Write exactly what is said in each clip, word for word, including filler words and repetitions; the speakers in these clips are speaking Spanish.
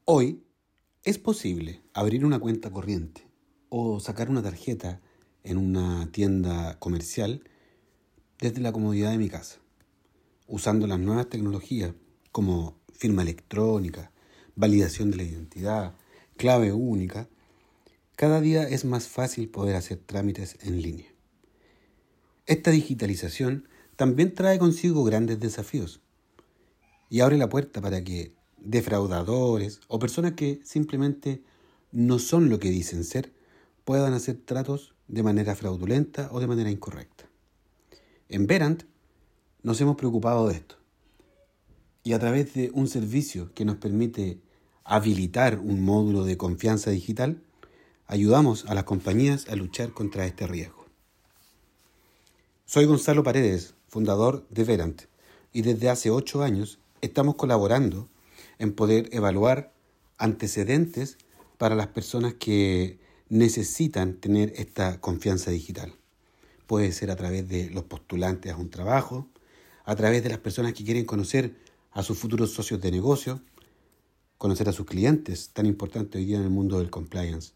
Hoy es posible abrir una cuenta corriente o sacar una tarjeta en una tienda comercial desde la comodidad de mi casa, usando las nuevas tecnologías como firma electrónica, validación de la identidad, clave única. Cada día es más fácil poder hacer trámites en línea. Esta digitalización también trae consigo grandes desafíos y abre la puerta para que defraudadores o personas que simplemente no son lo que dicen ser puedan hacer tratos de manera fraudulenta o de manera incorrecta. En Verant nos hemos preocupado de esto y a través de un servicio que nos permite habilitar un módulo de confianza digital, ayudamos a las compañías a luchar contra este riesgo. Soy Gonzalo Paredes, fundador de Verant, y desde hace ocho años estamos colaborando en poder evaluar antecedentes para las personas que necesitan tener esta confianza digital. Puede ser a través de los postulantes a un trabajo, a través de las personas que quieren conocer a sus futuros socios de negocio, conocer a sus clientes, tan importante hoy día en el mundo del compliance.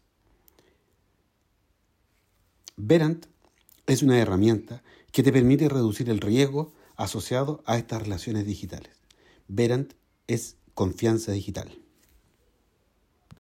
Verant es una herramienta que te permite reducir el riesgo asociado a estas relaciones digitales. Verant es confianza digital.